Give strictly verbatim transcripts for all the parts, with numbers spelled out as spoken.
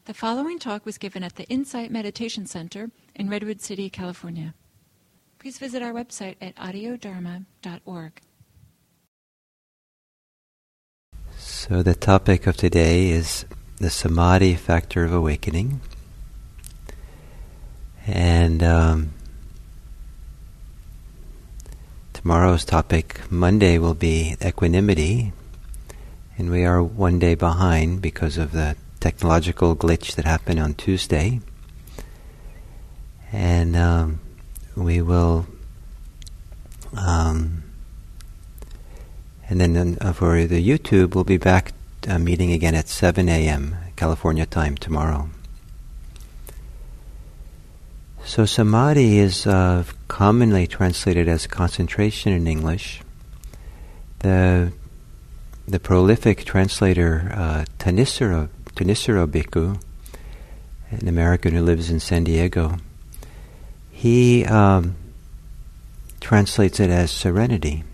The following talk was given at the Insight Meditation Center in Redwood City, California. Please visit our website at audio dharma dot org. So the topic of today is the samadhi factor of awakening. And um, tomorrow's topic, Monday, will be equanimity. And we are one day behind because of the technological glitch that happened on Tuesday. And um, we will, um, and then uh, for the YouTube, we'll be back uh, meeting again at seven a.m. California time tomorrow. So samadhi is uh, commonly translated as concentration in English. The the prolific translator uh, Thanissaro Thanissaro Bhikkhu, an American who lives in San Diego, he um, translates it as serenity.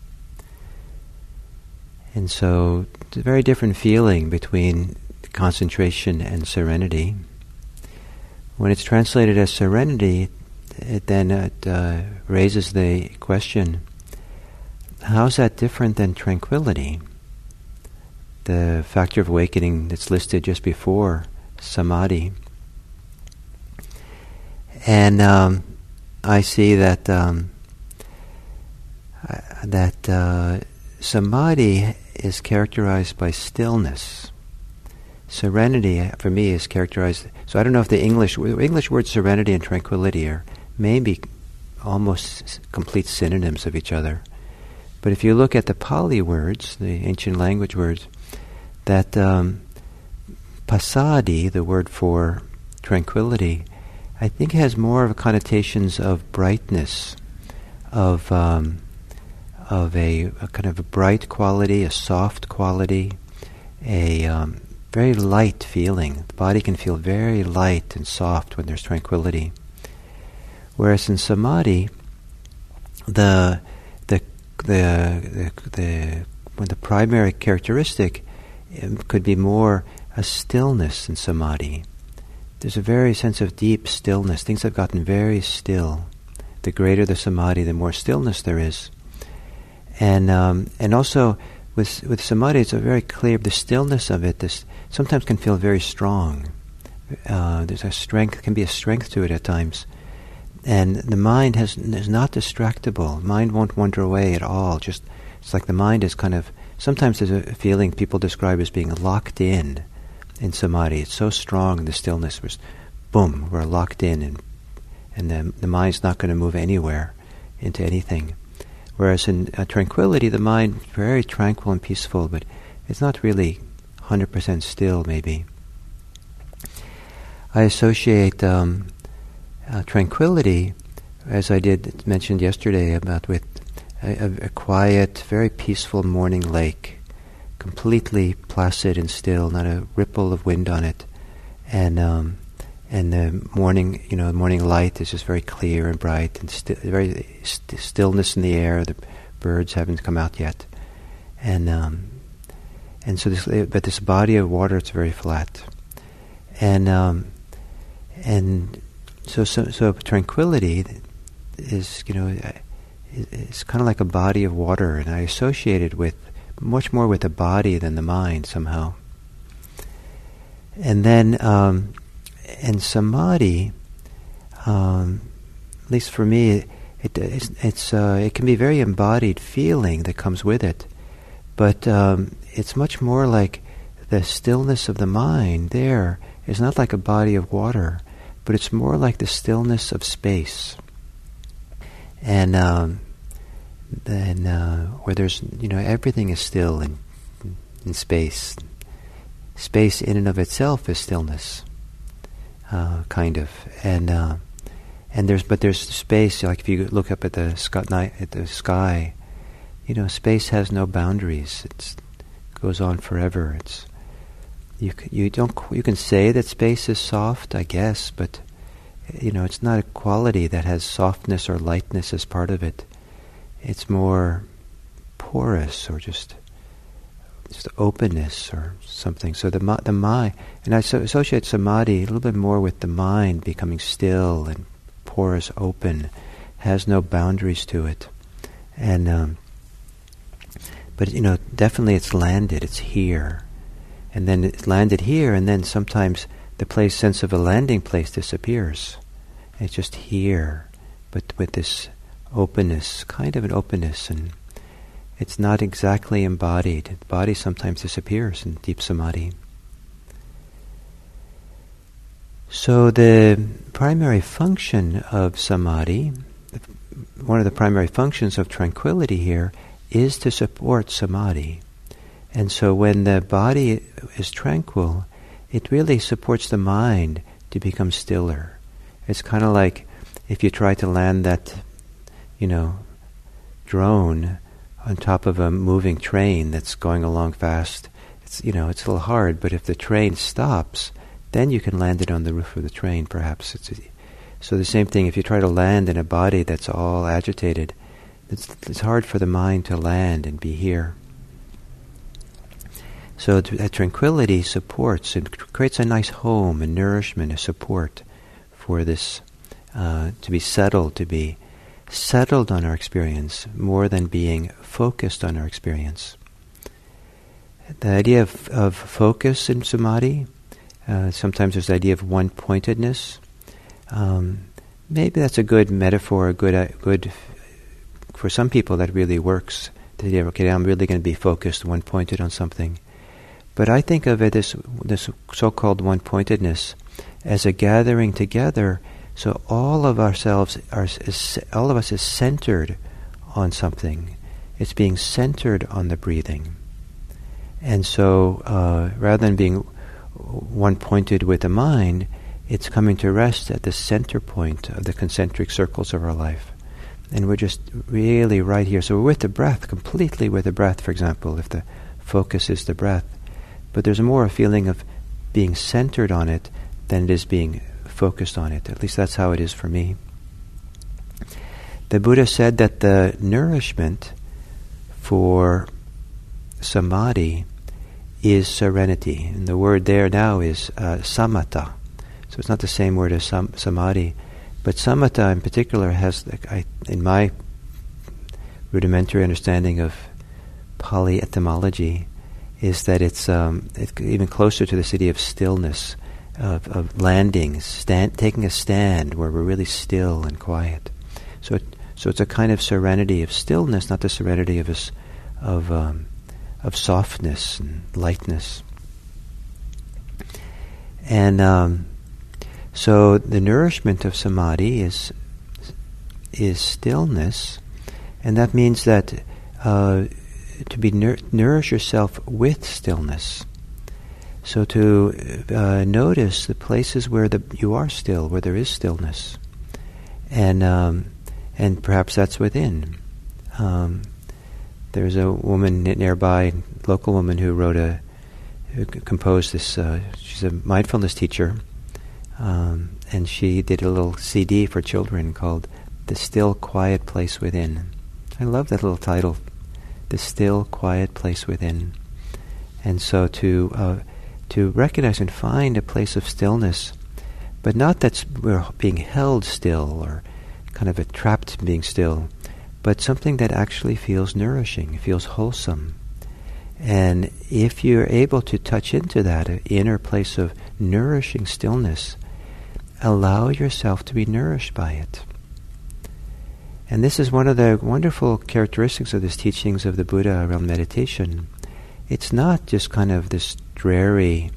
And so it's a very different feeling between concentration and serenity. When it's translated as serenity, it then it, uh, raises the question, how is that different than tranquility? The factor of awakening that's listed just before samadhi. And um, I see that um, uh, that uh, samadhi is characterized by stillness. Serenity, for me, is characterized. So I don't know if the English the English words serenity and tranquility are maybe almost complete synonyms of each other. But if you look at the Pali words, the ancient language words, that um, passaddhi, the word for tranquility, I think has more of connotations of brightness, of um, of a, a kind of a bright quality, a soft quality, a um, very light feeling. The body can feel very light and soft when there's tranquility. Whereas in samadhi, the the the the, the when the primary characteristic could be more a stillness in samadhi. There's a very sense of deep stillness. Things have gotten very still. The greater the samadhi, the more stillness there is. And um, and also with with samadhi, it's a very clear. The stillness of it, this sometimes can feel very strong. Uh, there's a strength, can be a strength to it at times. And the mind has is not distractible. Mind won't wander away at all. Just it's like the mind is kind of. Sometimes there's a feeling people describe as being locked in in samadhi. It's so strong, the stillness was, boom, we're locked in, and and the, the mind's not going to move anywhere into anything. Whereas in uh, tranquility, the mind is very tranquil and peaceful, but it's not really one hundred percent still, maybe. I associate um, uh, tranquility, as I did mentioned yesterday, about with A, a quiet, very peaceful morning lake, completely placid and still, not a ripple of wind on it, and um, and the morning, you know, the morning light is just very clear and bright, and sti- very st- stillness in the air. The birds haven't come out yet, and um, and so this, but this body of water, it's very flat, and um, and so so so tranquility is, you know. It's kind of like a body of water, and I associate it with much more with the body than the mind somehow. And then, um, and samadhi, um, at least for me, it, it's, it's uh, it can be a very embodied feeling that comes with it, but um, it's much more like the stillness of the mind. There is not like a body of water, but it's more like the stillness of space. And um, then, uh, where there's, you know, everything is still in, in space. Space in and of itself is stillness, uh, kind of. And uh, and there's, but there's space. Like if you look up at the sky, at the sky, you know, space has no boundaries. It goes on forever. It's you. You don't. You can say that space is soft, I guess, but you know, it's not a quality that has softness or lightness as part of it. It's more porous or just just openness or something. So the the mind, and I so associate samadhi a little bit more with the mind becoming still and porous, open, has no boundaries to it, and um, but you know, definitely it's landed, it's here, and then it's landed here, and then sometimes the place sense of a landing place disappears. It's just here, but with this openness, kind of an openness, and it's not exactly embodied. The body sometimes disappears in deep samadhi. So the primary function of samadhi, one of the primary functions of tranquility here, is to support samadhi. And so when the body is tranquil, it really supports the mind to become stiller. It's kind of like if you try to land that, you know, drone on top of a moving train that's going along fast. It's, you know, it's a little hard, but if the train stops, then you can land it on the roof of the train, perhaps. It's a, so the same thing, if you try to land in a body that's all agitated, it's, it's hard for the mind to land and be here. So th- that tranquility supports, it creates a nice home, a nourishment, a support for this, uh, to be settled, to be settled on our experience more than being focused on our experience. The idea of, of focus in samadhi, uh, sometimes there's the idea of one-pointedness. Um, maybe that's a good metaphor, a good, uh, good for some people that really works. The idea of, okay, I'm really going to be focused, one-pointed on something. But I think of it as this so-called one-pointedness as a gathering together. So all of ourselves, are, is, all of us is centered on something. It's being centered on the breathing. And so uh, rather than being one-pointed with the mind, it's coming to rest at the center point of the concentric circles of our life. And we're just really right here. So we're with the breath, completely with the breath, for example, if the focus is the breath. But there's more a feeling of being centered on it than it is being focused on it. At least that's how it is for me. The Buddha said that the nourishment for samadhi is serenity. And the word there now is uh, samatha. So it's not the same word as sam- samadhi. But samatha in particular has, I, in my rudimentary understanding of Pali etymology, is that it's, um, it's even closer to the city of stillness, of, of landing, stand, taking a stand where we're really still and quiet. So, it, so it's a kind of serenity of stillness, not the serenity of us, of um, of softness and lightness. And um, so the nourishment of samadhi is is stillness, and that means that uh, to be nur- nourish yourself with stillness. So to uh, notice the places where the you are still, where there is stillness, and um, and perhaps that's within. Um, there's a woman nearby, local woman, who wrote a, who composed this. Uh, she's a mindfulness teacher, um, and she did a little C D for children called "The Still Quiet Place Within." I love that little title, "The Still Quiet Place Within," and so to. Uh, to recognize and find a place of stillness, but not that we're being held still or kind of trapped in being still, but something that actually feels nourishing, feels wholesome. And if you're able to touch into that inner place of nourishing stillness, allow yourself to be nourished by it. And this is one of the wonderful characteristics of these teachings of the Buddha around meditation. It's not just kind of this dreary,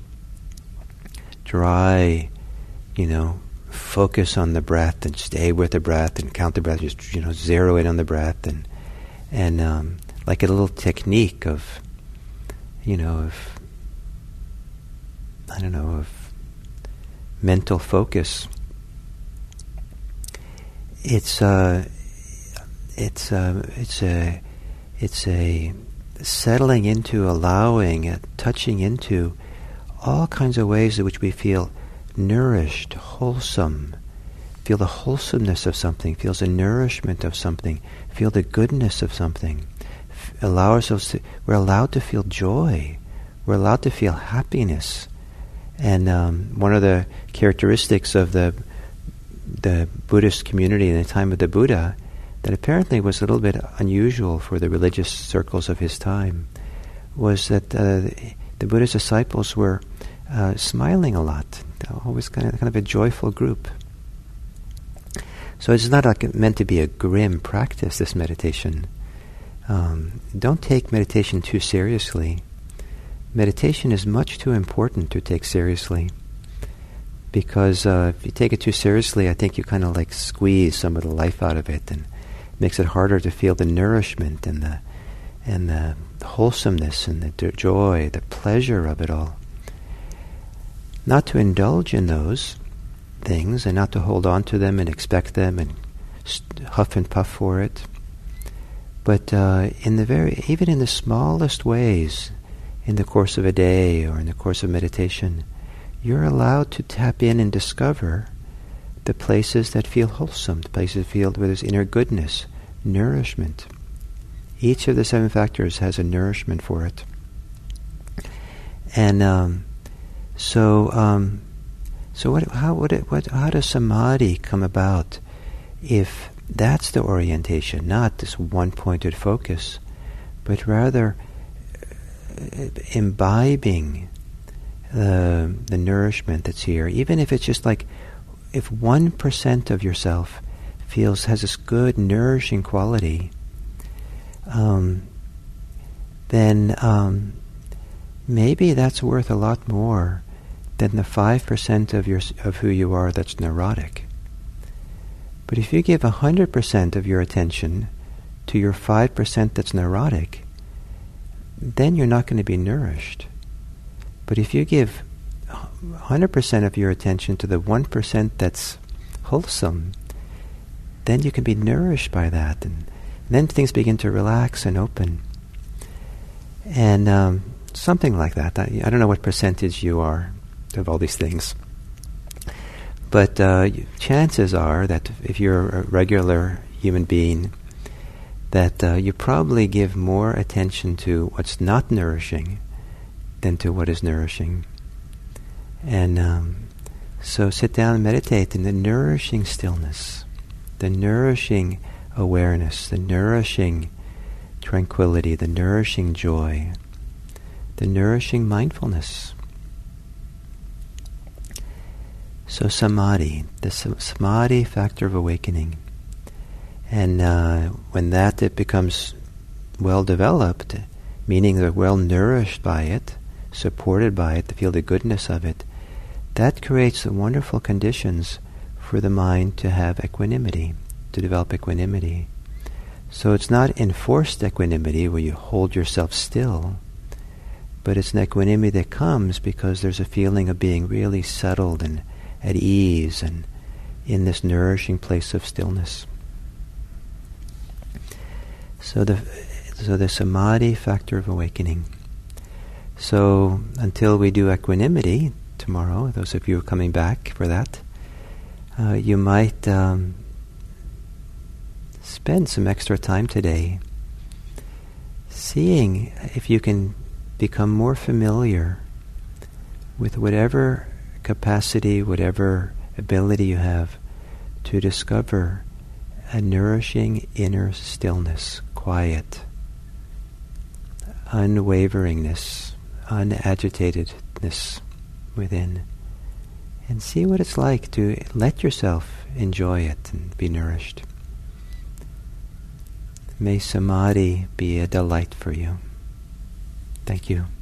dry, you know, focus on the breath and stay with the breath and count the breath, just, you know, zero in on the breath, and and um, like a little technique of, you know, of, I don't know, of mental focus. It's uh, it's uh, it's a it's a settling into, allowing, uh, touching into all kinds of ways in which we feel nourished, wholesome, feel the wholesomeness of something, feels the nourishment of something, feel the goodness of something, f- allow ourselves to, we're allowed to feel joy. We're allowed to feel happiness. And um, one of the characteristics of the the Buddhist community in the time of the Buddha, that apparently was a little bit unusual for the religious circles of his time, was that uh, the Buddha's disciples were uh, smiling a lot, always kind of, kind of a joyful group. So it's not like meant to be a grim practice, this meditation. Um, don't take meditation too seriously. Meditation is much too important to take seriously. Because uh, if you take it too seriously, I think you kind of like squeeze some of the life out of it, and it makes it harder to feel the nourishment and the and the wholesomeness and the d- joy, the pleasure of it all. Not to indulge in those things and not to hold on to them and expect them and st- huff and puff for it, but uh, in the very even in the smallest ways, in the course of a day or in the course of meditation, you're allowed to tap in and discover the places that feel wholesome, the places that feel where there's inner goodness, nourishment. Each of the seven factors has a nourishment for it. And um, so, um, so what? How would it? What? How does samadhi come about? If that's the orientation, not this one-pointed focus, but rather uh, imbibing the the nourishment that's here, even if it's just like, if one percent of yourself feels has this good nourishing quality, um, then um, maybe that's worth a lot more than the five percent of your of who you are that's neurotic. But if you give a hundred percent of your attention to your five percent that's neurotic, then you're not going to be nourished. But if you give one hundred percent of your attention to the one percent that's wholesome, then you can be nourished by that. And then things begin to relax and open. And um, something like that. I, I don't know what percentage you are of all these things. But uh, chances are that if you're a regular human being, that uh, you probably give more attention to what's not nourishing than to what is nourishing. And um, so sit down and meditate in the nourishing stillness, the nourishing awareness, the nourishing tranquility, the nourishing joy, the nourishing mindfulness. So samadhi, the samadhi factor of awakening. And uh, when that it becomes well developed, meaning they're well nourished by it, supported by it, to feel the goodness of it, that creates the wonderful conditions for the mind to have equanimity, to develop equanimity. So it's not enforced equanimity where you hold yourself still, but it's an equanimity that comes because there's a feeling of being really settled and at ease and in this nourishing place of stillness. So the so the samadhi factor of awakening. So until we do equanimity tomorrow, those of you who are coming back for that, uh, you might um, spend some extra time today seeing if you can become more familiar with whatever capacity, whatever ability you have to discover a nourishing inner stillness, quiet, unwaveringness, unagitatedness within, and see what it's like to let yourself enjoy it and be nourished. May samadhi be a delight for you. Thank you.